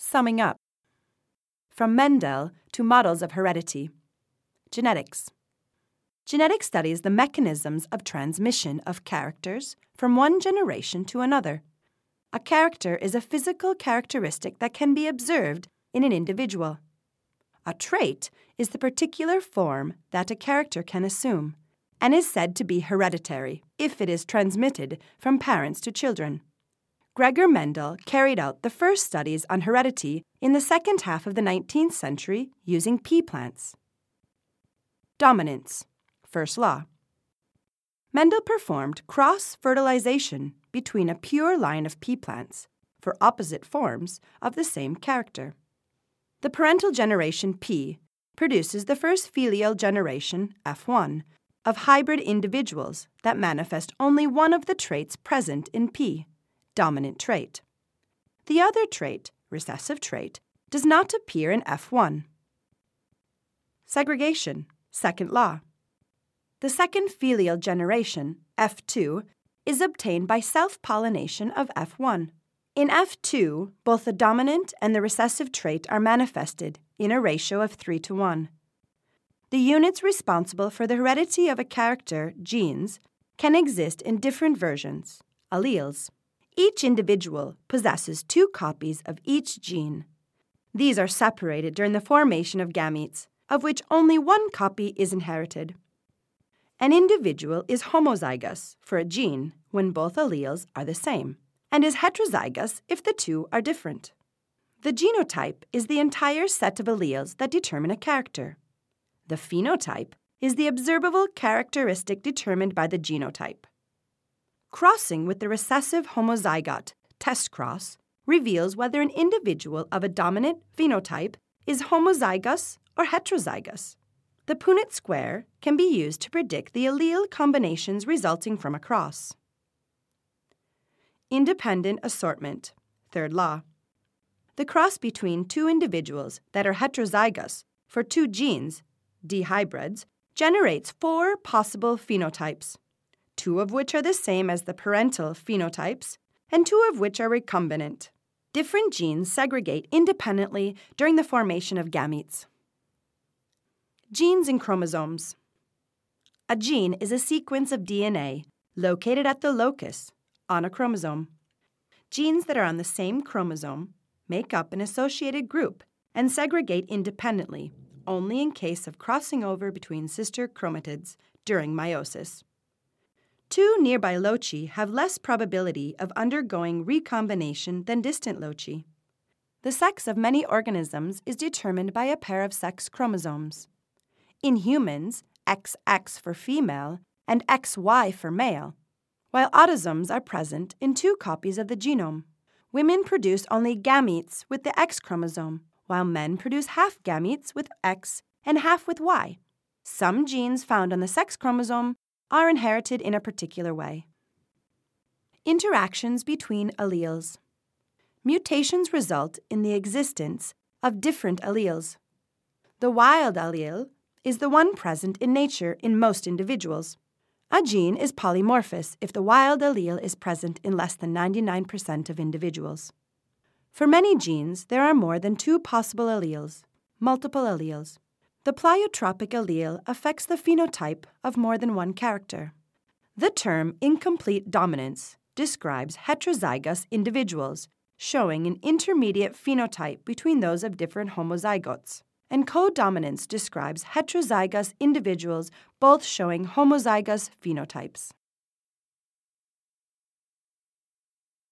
Summing up. From Mendel to models of heredity. Genetics. Genetics studies the mechanisms of transmission of characters from one generation to another. A character is a physical characteristic that can be observed in an individual. A trait is the particular form that a character can assume and is said to be hereditary if it is transmitted from parents to children. Gregor Mendel carried out the first studies on heredity in the second half of the 19th century using pea plants. Dominance. First law. Mendel performed cross-fertilization between a pure line of pea plants for opposite forms of the same character. The parental generation P produces the first filial generation, F1, of hybrid individuals that manifest only one of the traits present in P, dominant trait. The other trait, recessive trait, does not appear in F1. Segregation, second law. The second filial generation, F2, is obtained by self-pollination of F1. In F2, both the dominant and the recessive trait are manifested in a ratio of 3:1. The units responsible for the heredity of a character, genes, can exist in different versions, alleles. Each individual possesses 2 copies of each gene. These are separated during the formation of gametes, of which only 1 copy is inherited. An individual is homozygous for a gene when both alleles are the same, and is heterozygous if the 2 are different. The genotype is the entire set of alleles that determine a character. The phenotype is the observable characteristic determined by the genotype. Crossing with the recessive homozygote, test cross, reveals whether an individual of a dominant phenotype is homozygous or heterozygous. The Punnett square can be used to predict the allele combinations resulting from a cross. Independent assortment, third law. The cross between 2 individuals that are heterozygous for 2 genes, D hybrids, generates 4 possible phenotypes, 2 of which are the same as the parental phenotypes, and 2 of which are recombinant. Different genes segregate independently during the formation of gametes. Genes and chromosomes. A gene is a sequence of DNA located at the locus on a chromosome. Genes that are on the same chromosome make up an associated group and segregate independently, only in case of crossing over between sister chromatids during meiosis. 2 nearby loci have less probability of undergoing recombination than distant loci. The sex of many organisms is determined by a pair of sex chromosomes. In humans, XX for female and XY for male, while autosomes are present in 2 copies of the genome. Women produce only gametes with the X chromosome, while men produce half gametes with X and half with Y. Some genes found on the sex chromosome are inherited in a particular way. Interactions between alleles. Mutations result in the existence of different alleles. The wild allele is the one present in nature in most individuals. A gene is polymorphous if the wild allele is present in less than 99% of individuals. For many genes, there are more than 2 possible alleles, multiple alleles. The pleiotropic allele affects the phenotype of more than 1 character. The term incomplete dominance describes heterozygous individuals showing an intermediate phenotype between those of different homozygotes, and codominance describes heterozygous individuals both showing homozygous phenotypes.